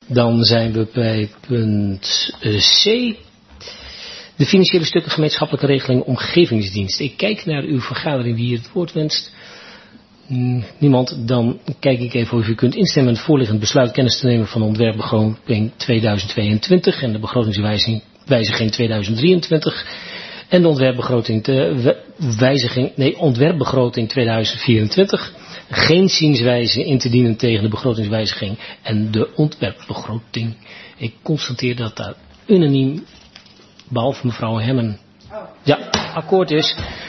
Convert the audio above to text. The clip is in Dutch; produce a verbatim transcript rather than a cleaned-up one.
Dan zijn we bij punt C. De financiële stukken gemeenschappelijke regeling omgevingsdienst. Ik kijk naar uw vergadering die hier het woord wenst. Niemand, dan kijk ik even of u kunt instemmen met het voorliggend besluit kennis te nemen van de ontwerpbegroting tweeduizend tweeëntwintig en de begrotingswijziging tweeduizend drieëntwintig en de ontwerpbegroting te wijziging, nee, ontwerpbegroting tweeduizend vierentwintig. Geen zienswijze in te dienen tegen de begrotingswijziging en de ontwerpbegroting. Ik constateer dat daar unaniem, behalve mevrouw Hemmen, ja, akkoord is.